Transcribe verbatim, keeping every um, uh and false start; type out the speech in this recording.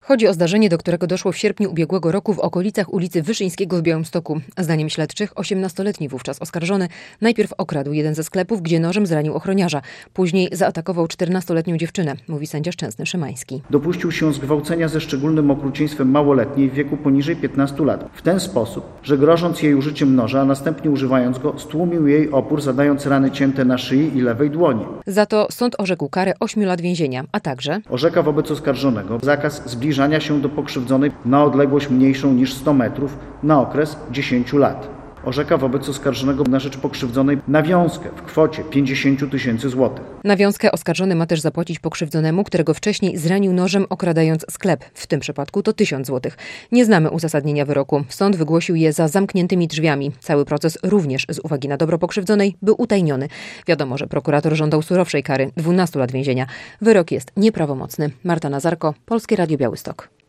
Chodzi o zdarzenie, do którego doszło w sierpniu ubiegłego roku w okolicach ulicy Wyszyńskiego w Białymstoku. Zdaniem śledczych osiemnastoletni wówczas oskarżony najpierw okradł jeden ze sklepów, gdzie nożem zranił ochroniarza. Później zaatakował czternastoletnią dziewczynę, mówi sędzia Szczęsny-Szymański. Dopuścił się zgwałcenia ze szczególnym okrucieństwem małoletniej w wieku poniżej piętnastu lat. W ten sposób, że grożąc jej użyciem noża, a następnie używając go, stłumił jej opór, zadając rany cięte na szyi i lewej dłoni. Za to sąd orzekł karę ośmiu lat więzienia, a także orzeka wobec oskarżonego zakaz zbliżania się do pokrzywdzonej na odległość mniejszą niż sto metrów na okres dziesięciu lat. Orzeka wobec oskarżonego na rzecz pokrzywdzonej nawiązkę w kwocie pięćdziesiąt tysięcy złotych. Nawiązkę oskarżony ma też zapłacić pokrzywdzonemu, którego wcześniej zranił nożem, okradając sklep. W tym przypadku to tysiąc złotych. Nie znamy uzasadnienia wyroku. Sąd wygłosił je za zamkniętymi drzwiami. Cały proces, również z uwagi na dobro pokrzywdzonej, był utajniony. Wiadomo, że prokurator żądał surowszej kary dwunastu lat więzienia. Wyrok jest nieprawomocny. Marta Nazarko, Polskie Radio Białystok.